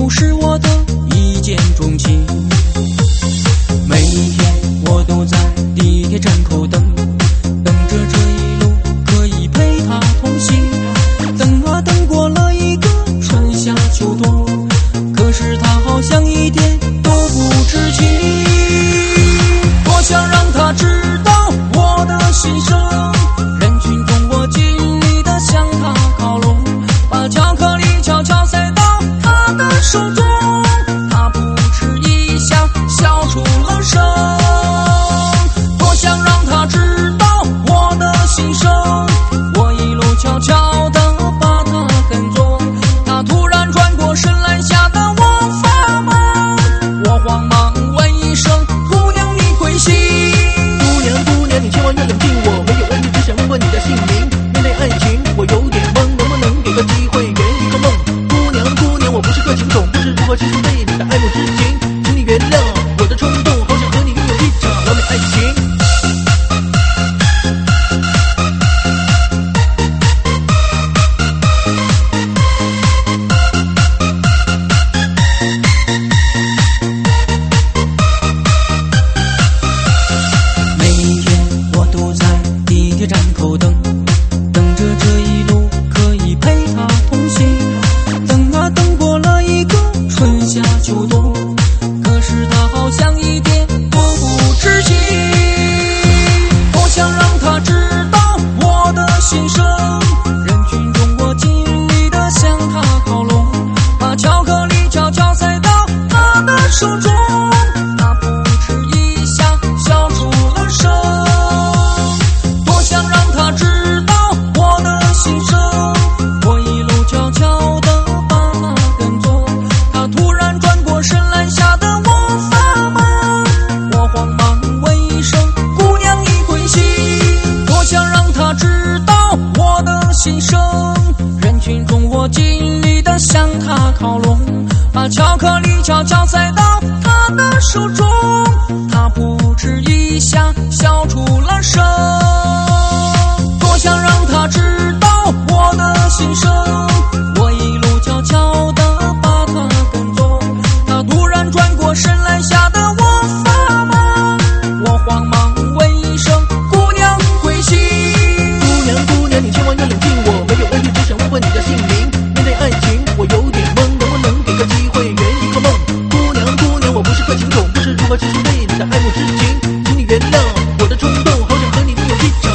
都是我的一见钟情。每一天我都在地铁站口等，等着这一路可以陪她同行。等啊等过了一个春夏秋冬，可是她好像一点都不知情。多想让她知道我的心声，人群中我尽力的向她靠拢，把巧克力悄悄塞到她的手中，她不迟一下笑出了声。多想让她知道我的心声，我一路悄悄地把她跟踪，她突然转过身来吓得我发懵，我慌忙问一声姑娘你贵姓。 姑娘你千万要冷静，我没有问题，只想问问你的姓名。面对爱情我有点懵，能不能给个机会圆一个梦？姑娘我不是个情种，不知如何形容对你的爱慕之情，请你原谅我的冲动，好想和你拥有一场完美爱情。 每一天我都在地铁站口等，等着这一路可以陪她同行。等啊等过了一个春夏秋冬，可是她好像一点都不知情。多想让她知道我的心声，人群中我尽力的向她靠拢，把巧克力悄悄塞到她的手中，她不迟一下笑出了声。多想让她知道我的心声，我一路悄悄地把她跟踪，她突然转过身来吓得我发懵，我慌忙问一声姑娘你贵姓。多想让她知道我的心声，人群中我尽力地向她靠拢，把巧克力悄悄塞到她的手中，她不迟一下笑出了声。多想让她知道我的心声，我一路悄悄地把她跟踪，她突然转过身来吓得我发懵，我慌忙问一声姑娘贵姓。 姑娘你千万要冷静，我没有问题，只想问问你的姓名。面对爱情我有点懵，能不能给个机会圆一个梦？姑娘我不是个情种，不知如何形容对你的爱慕之情，请你原谅我的冲动，好想和你拥有一场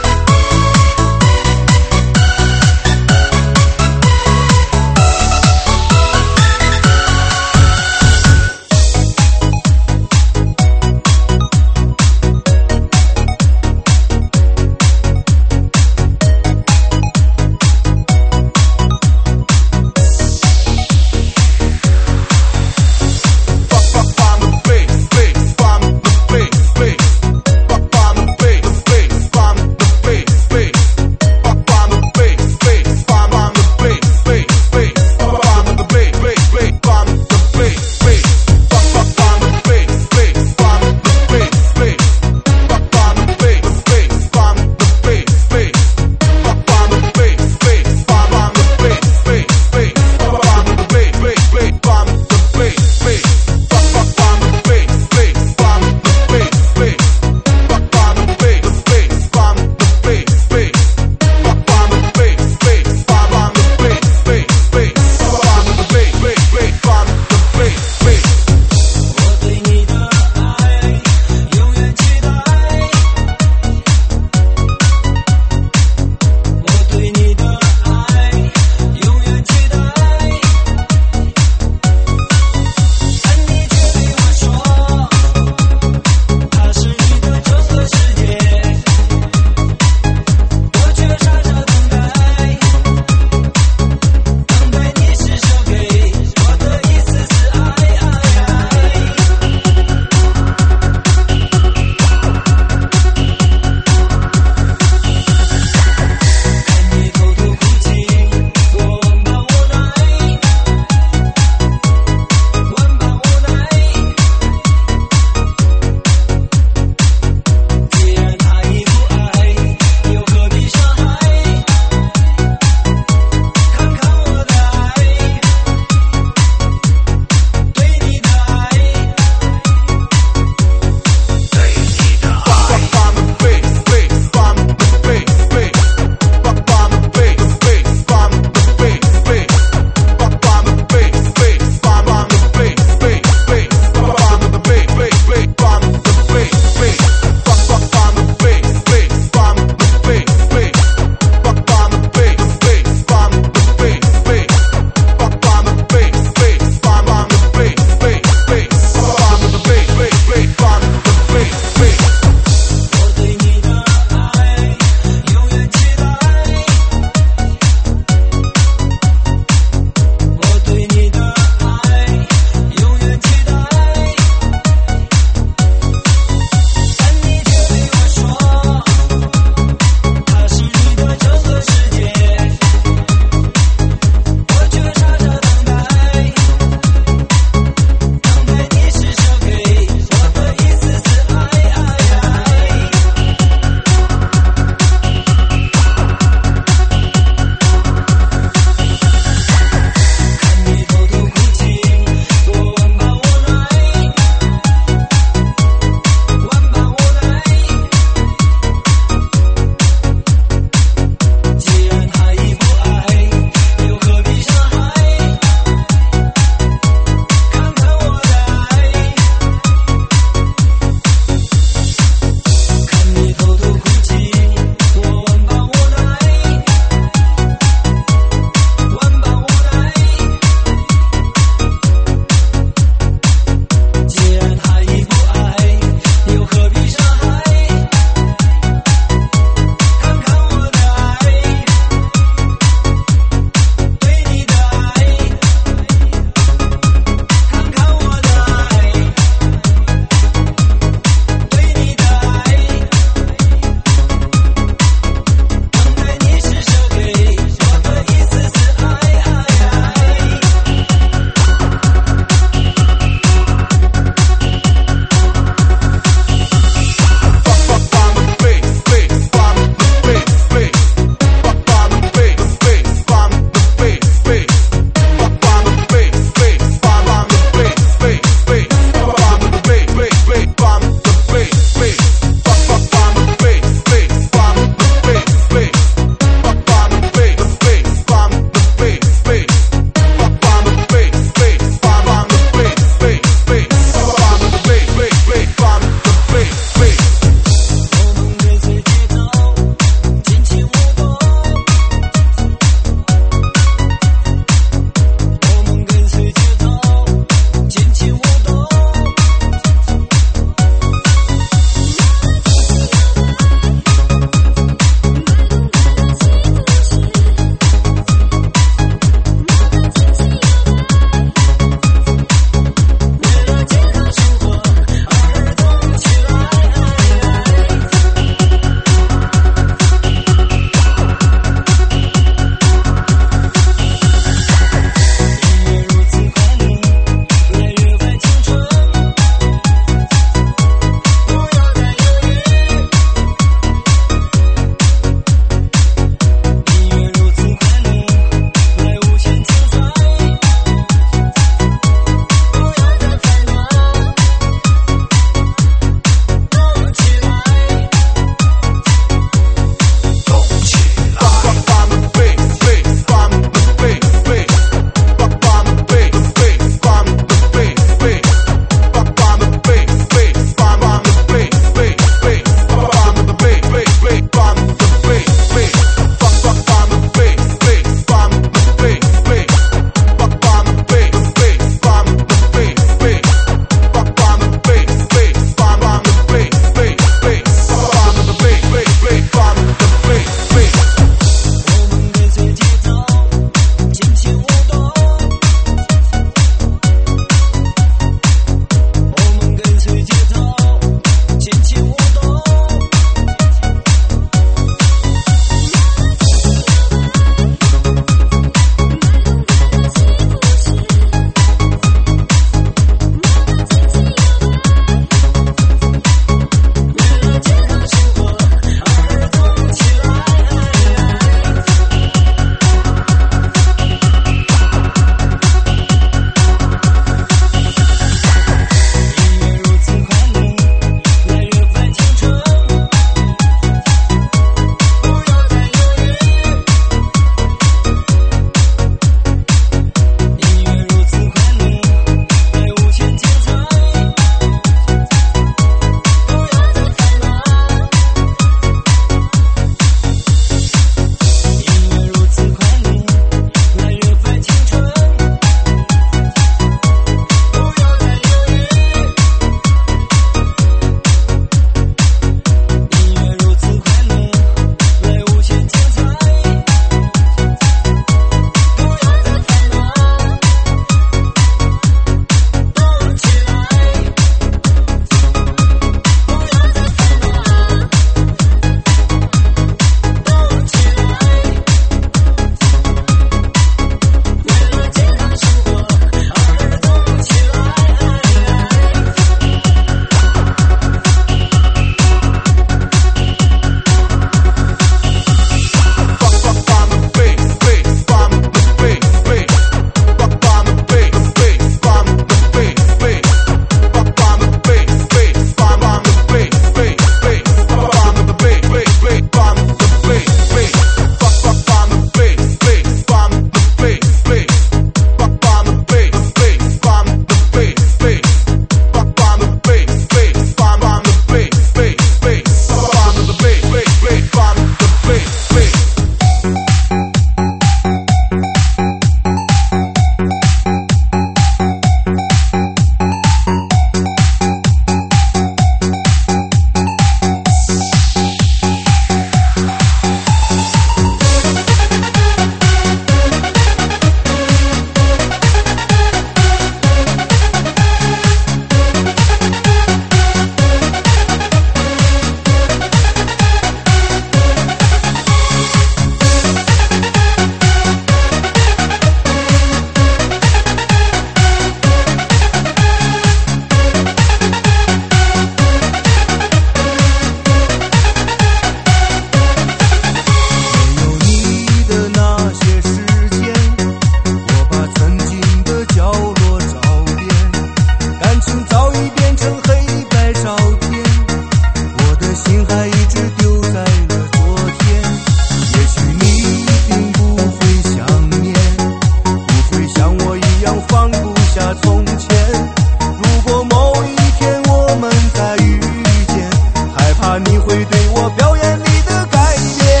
如果某一天我们再遇见，害怕你会对我表演你的改变，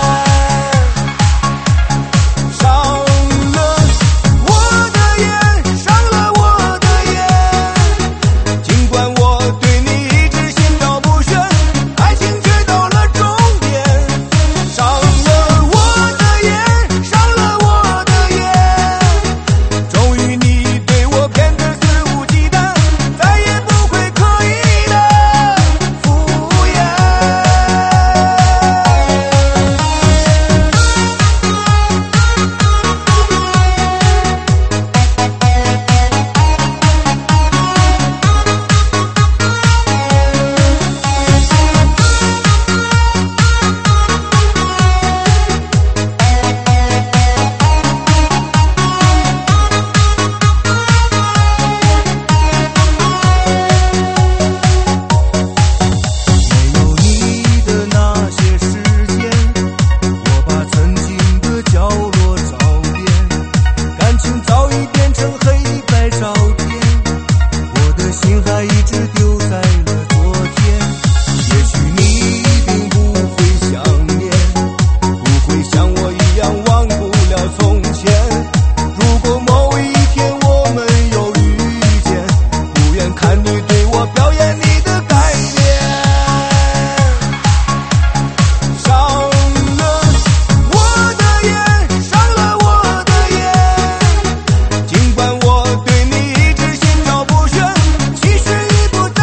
伤了我的眼，伤了我的眼，尽管我对你一直心照不宣，爱情却到了终点，伤了我的眼，伤了我的眼，终于你对我变得肆无忌惮，再也不会刻意的敷衍。没有你的那些时间，我把曾经的角落找遍，感情早已变成黑白照片，我的心还一直丢在了昨天。也许你并不会想念，不会像我一样忘不了从前。如果某一天我们又遇见，不愿看你对我表演你的改变，伤了我的眼，伤了我的眼，尽管我对你一直心照不宣，其实已不再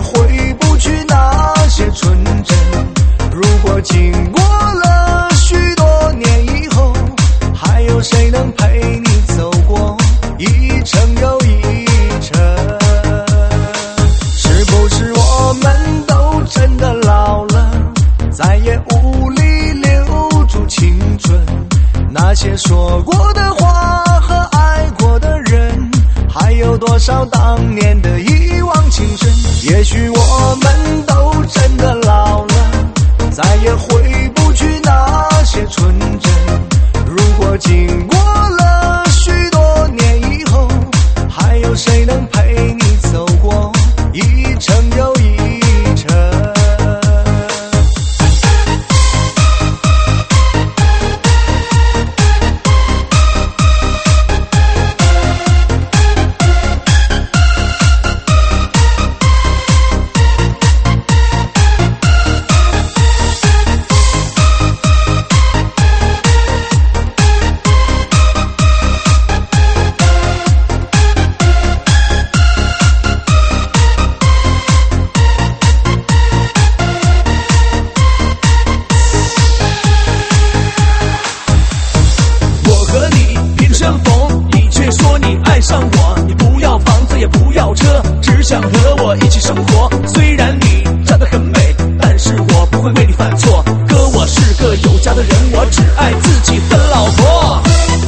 回不去那些纯真。如果经过了许多年以后，还有谁能陪你走过一程又一程？是不是我们都真的老了，再也无力留住青春？那些说过的话和爱过的人，还有多少当年的一往情深？也许我们都真的老了，再也回不去那些纯真。如果经过了许多年以后，还有谁能陪你走过一程又一程？ 想和我一起生活，虽然你长得很美，但是我不会为你犯错。哥，我是个有家的人，我只爱自己的老婆。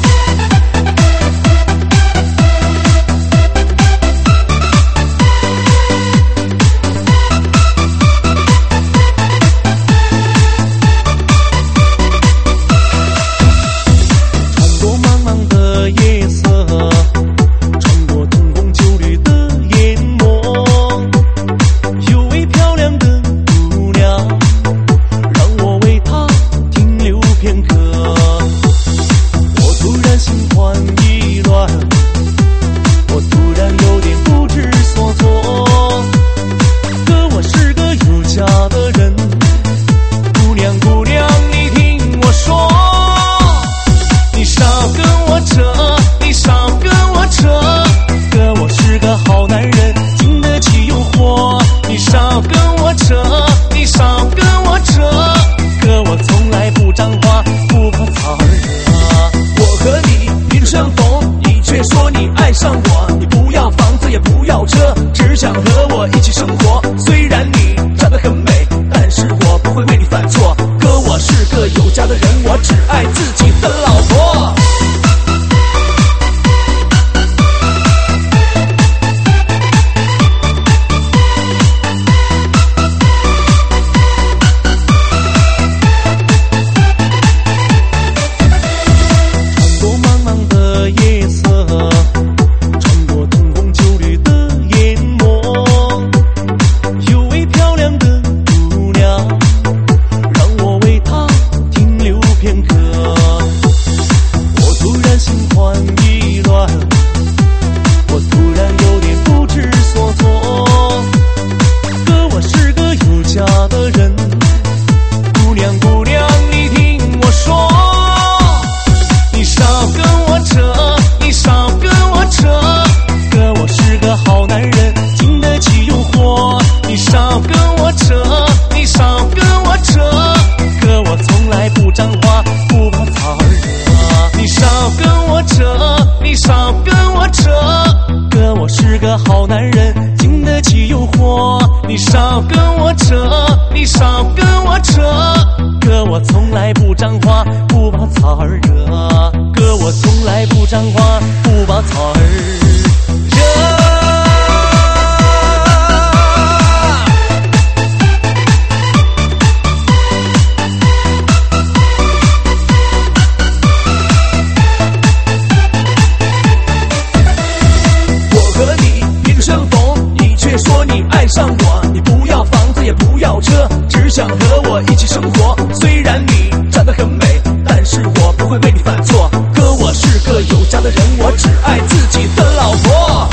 穿过茫茫的夜色，穿过灯红酒绿的夜幕，有位漂亮的姑娘，让我为她停留片刻。我突然心慌意乱，我突然有点不知所措。可我是个有家的人，姑娘姑娘，你听我说，你少跟我扯，你少跟我扯。哥，我是个好男人，经得起诱惑。你少跟我扯，你少跟我扯。哥，我从来不张话，不怕草惹。 我和你萍水相逢，你却说你爱上我。你不要房子也不要车，只想和我一起生活。虽然你长得很美，但是我不会为你犯错。哥，我是个有家的人，我只爱自己的老婆。 穿过茫茫的夜色，穿过灯红酒绿的夜幕，有位漂亮的姑娘，让我为她停留片刻。我突然心慌意乱，我突然有点不知所措。哥，我是个有家的人，姑娘姑娘，你听我说，你少跟我扯，你少跟我扯。哥，我是个好男人，经得起诱惑。你少跟我扯，你少跟我扯。哥，我从来不张话，不怕草惹。你少跟我扯，你少跟我扯。哥，我是个好男人，经得起诱惑。你少跟我扯，你少跟我扯。哥，我从来不张话，不怕草儿惹。哥，我从来不张话，不怕草儿惹。 我和你萍水相逢，你却说你爱上我。你不要房子也不要车，只想和我一起生活。虽然你长得很美，但是我不会为你犯错。哥，我是个有家的人，我只爱自己的老婆。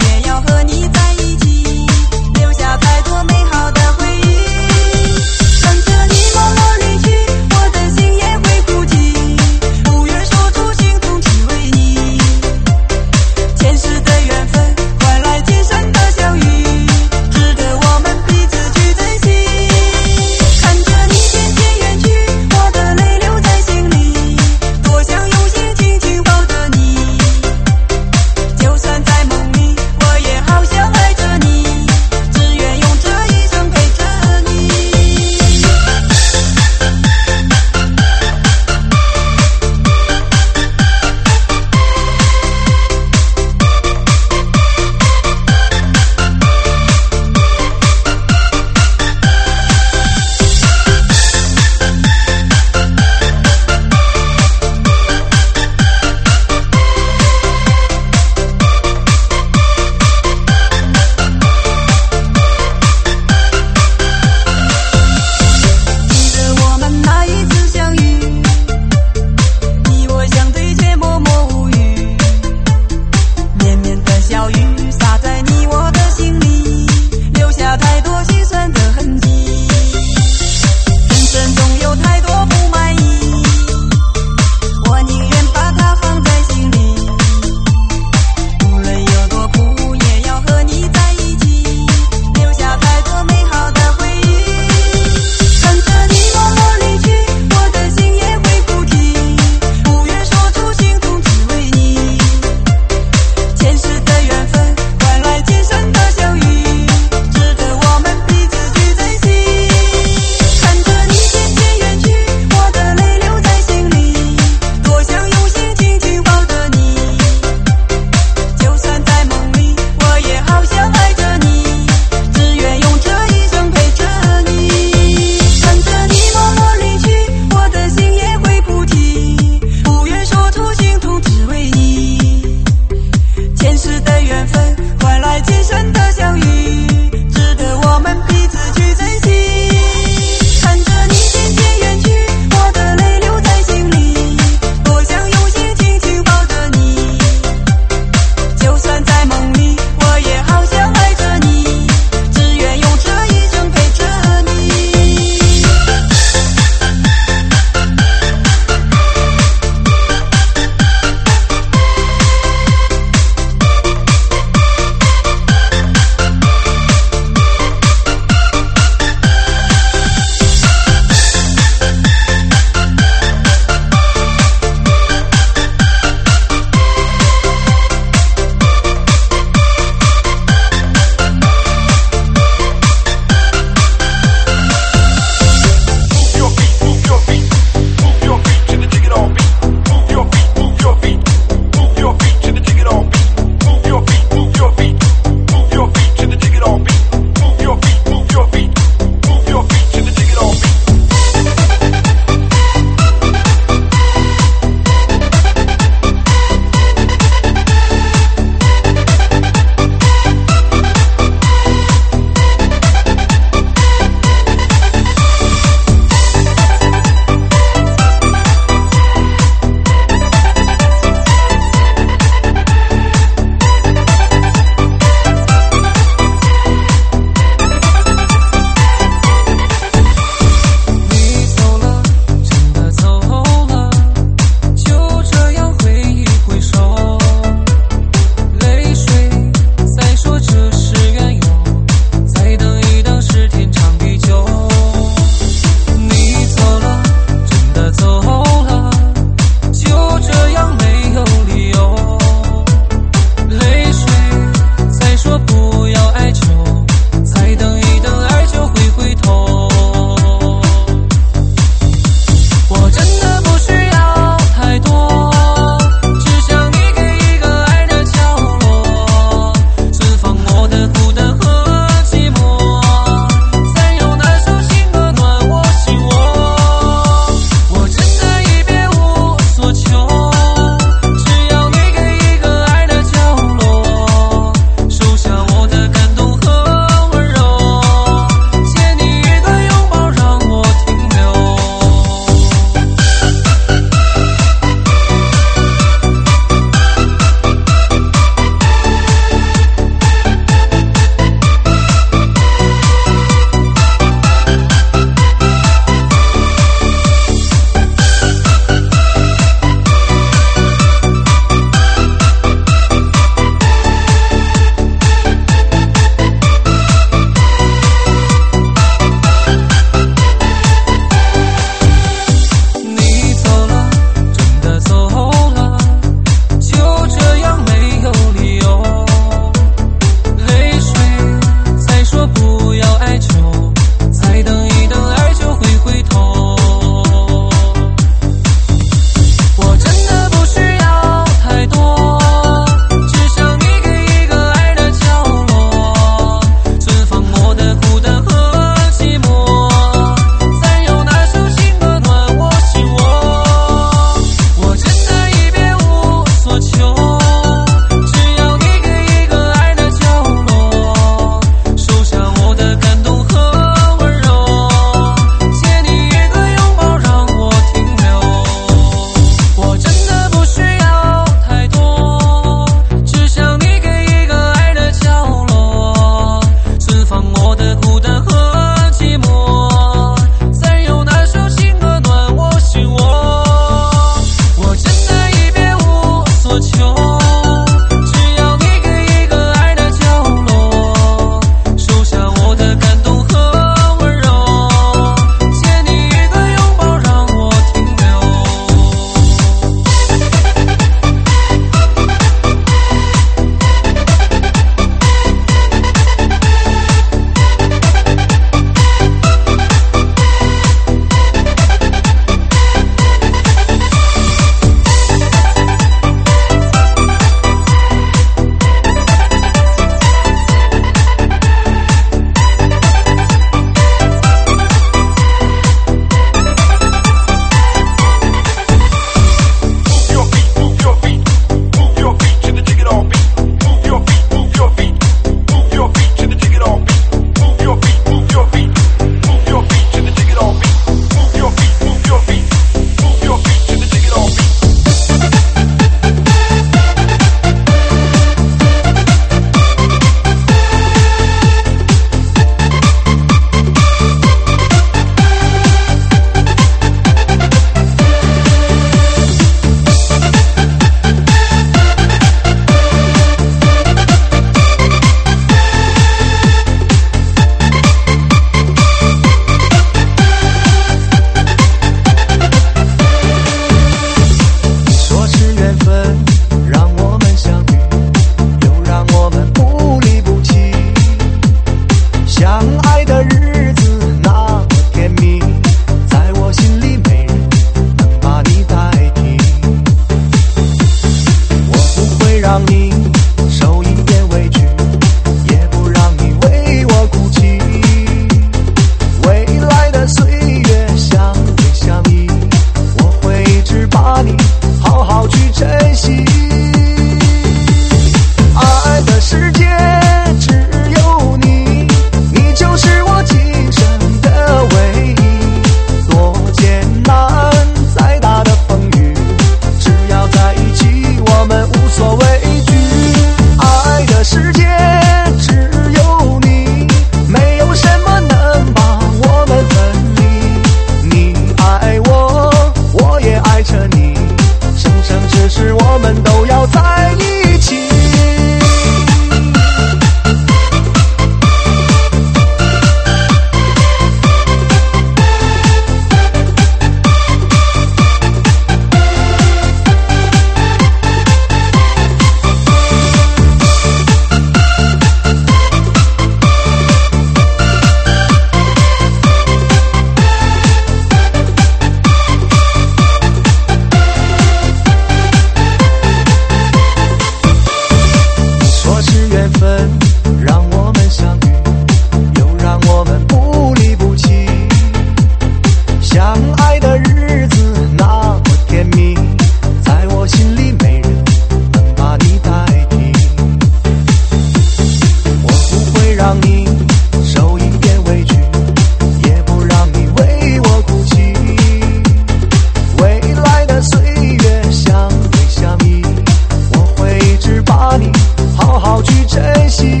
你好好去珍惜。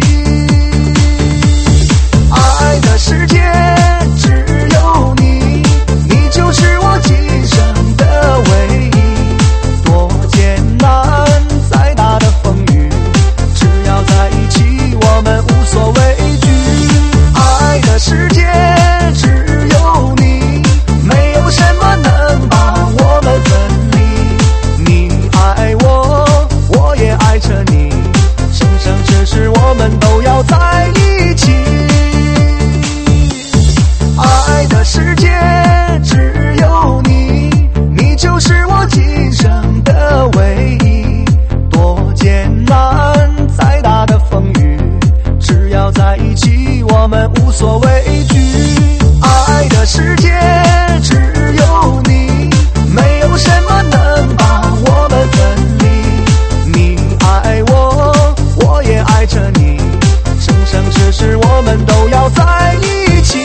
爱的世界只有你，你就是我今生的唯一。多艰难，再大的风雨，只要在一起，我们无所畏惧。爱的世界只有你，没有什么能把我们分离。你爱我，我也爱着你，生生世世我们都要在一起。爱的世界只有你，你就是我今生的唯一。多艰难，再大的风雨，只要在一起，我们无所畏惧。爱的世界只有你，没有什么能把我们分离。你爱我，我也爱着你，生生世世我们都要在一起。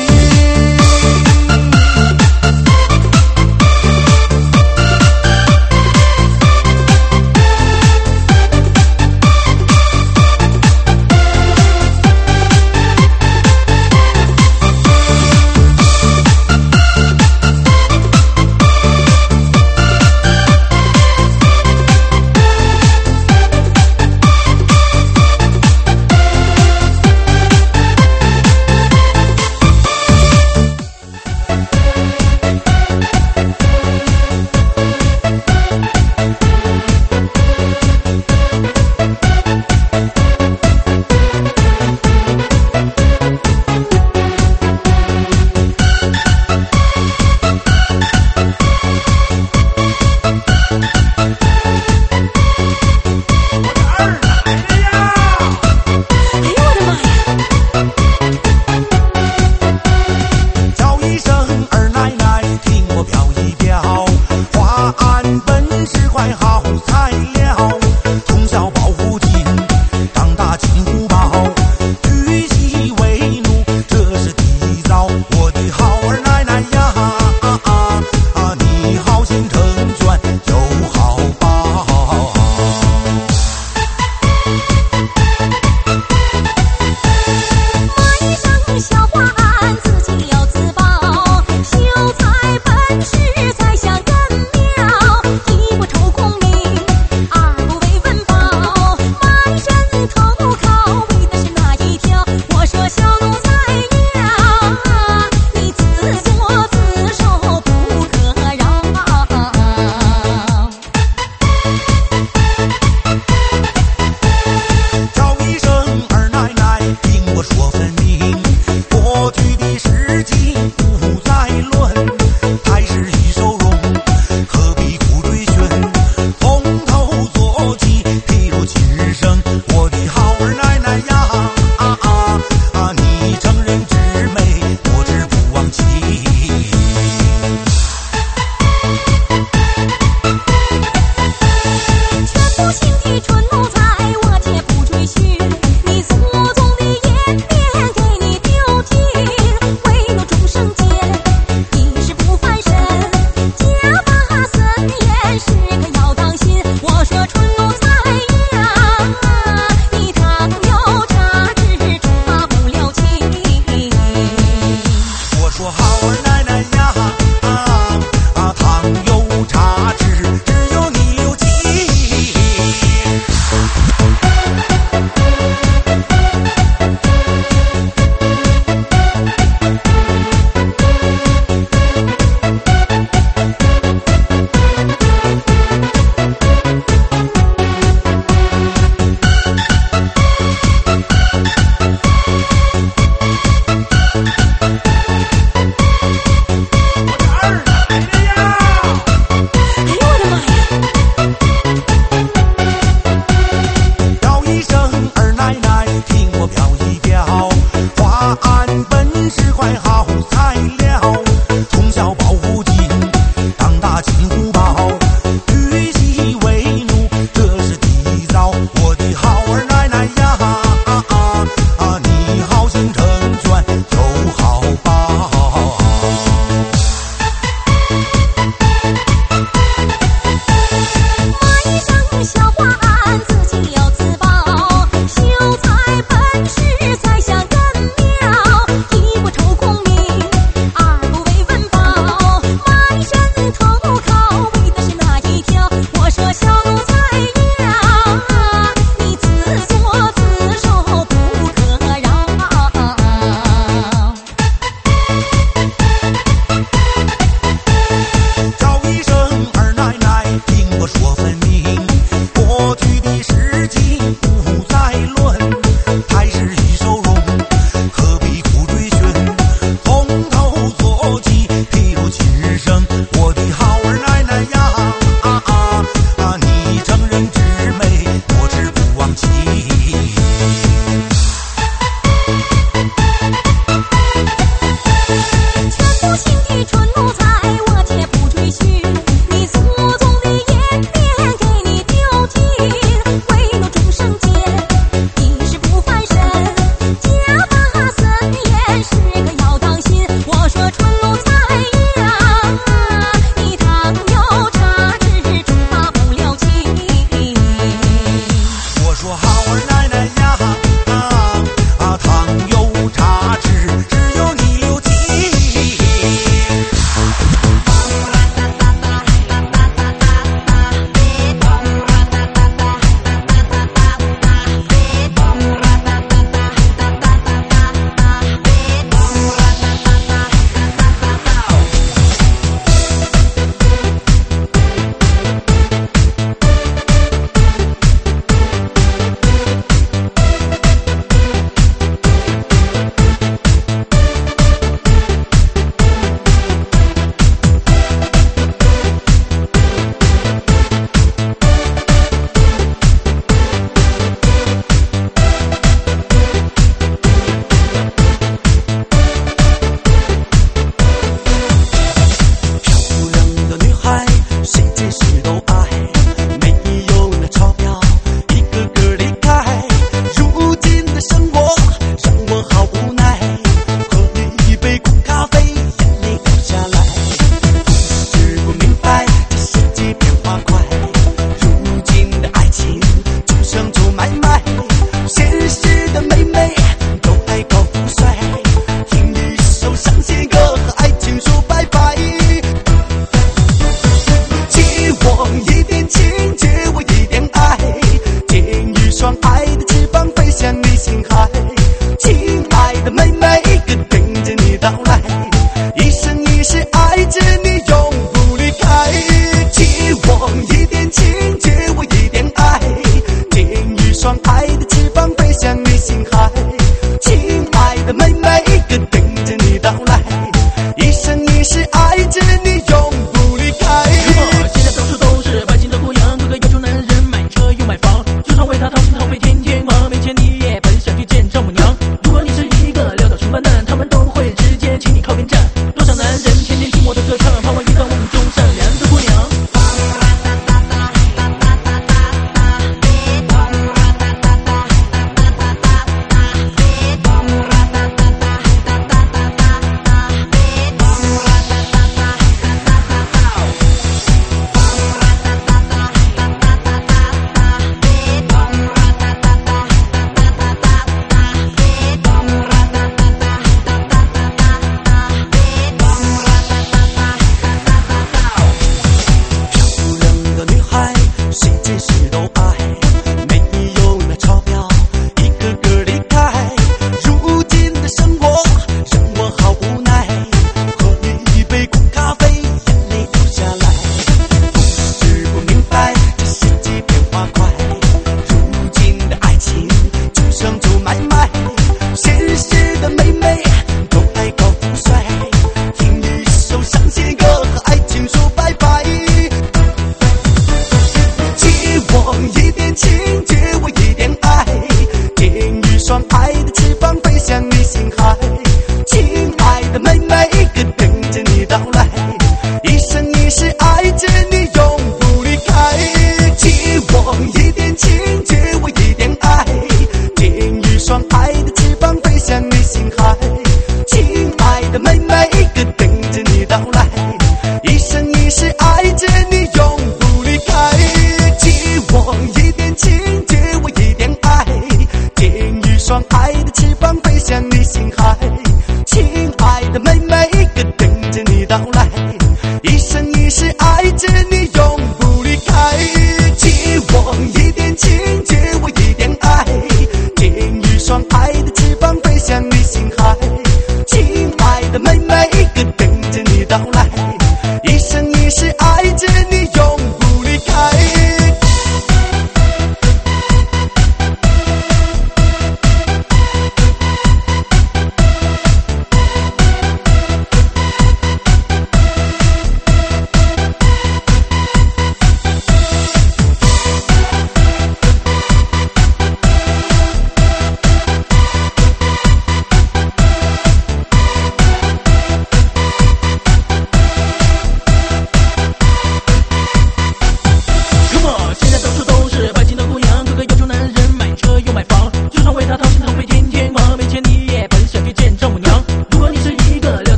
双爱的翅膀飞向你心海，亲爱的妹妹，可等着你到来，一生一世爱着你，永不离开。给我一点情，给我一点爱，给予双爱的翅膀飞向你心海，亲爱的妹妹，可等着你到来，一生一世爱着你，永不离开。 现在到处都是拜金的姑娘，个个要求男人买车又买房，就算为他掏心掏肺天天忙，没钱你也本想去见丈母娘。如果你是一个潦倒穷光蛋，他们都会直接请你靠边站。多少男人天天听我的歌唱，盼望遇到梦中善良的姑娘。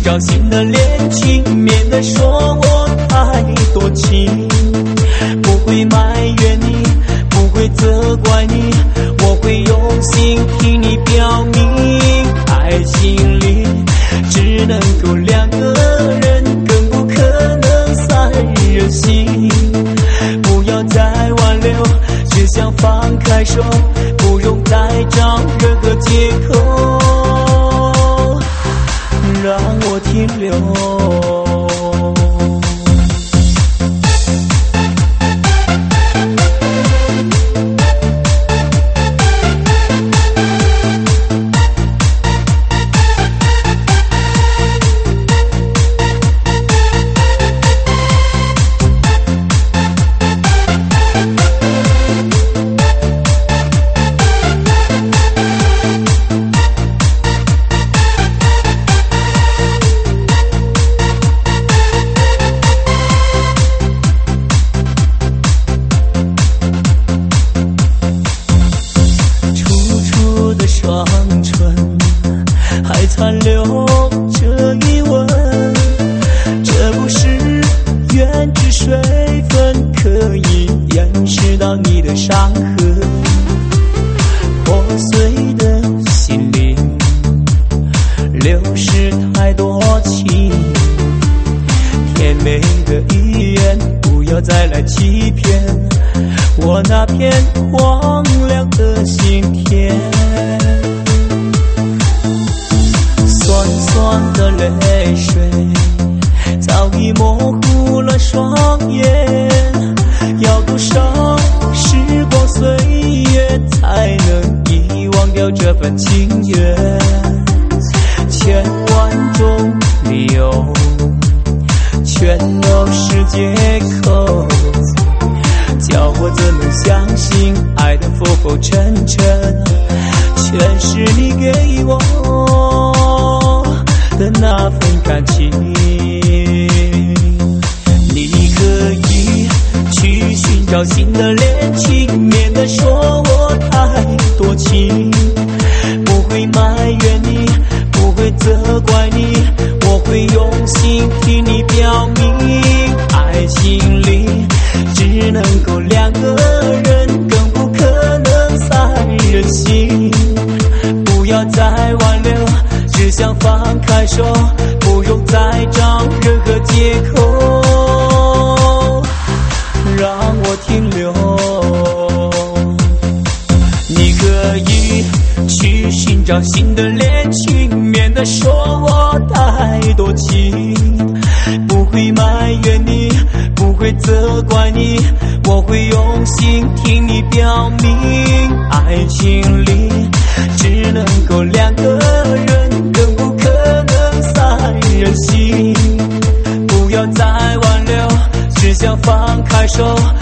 找新的恋情，免得说我太多情。不会埋怨你，不会责怪你，我会用心替你表明，爱情里只能够两个人，更不可能三人行。不要再挽留，只想放开手，不用再找任何借口让我停留。双唇还残留着一吻，这不是胭脂水分可以掩饰到你的伤痕。破碎的心灵流失太多情，甜美的语言不要再来欺骗我那片荒凉的心田。酸酸的泪水早已模糊了双眼，要多少时光岁月才能遗忘掉这份情缘？千万种理由全都是借口，叫我怎能相信爱的浮浮沉沉全是你给我的那份感情。你可以去寻找新的恋情，免得说我太多情。不会埋怨你，不会责怪你，我会用心替你表明，爱情里只能够两个人，更不可能三人行。不要再挽留，只想放开手，不用再找任何借口让我停留。你可以去寻找新的恋情，免得说我太多情。不会埋怨你，不会责怪你，我会用心替你表明，爱情里只能够两个人，更不可能三人行。不要再挽留，只想放开手，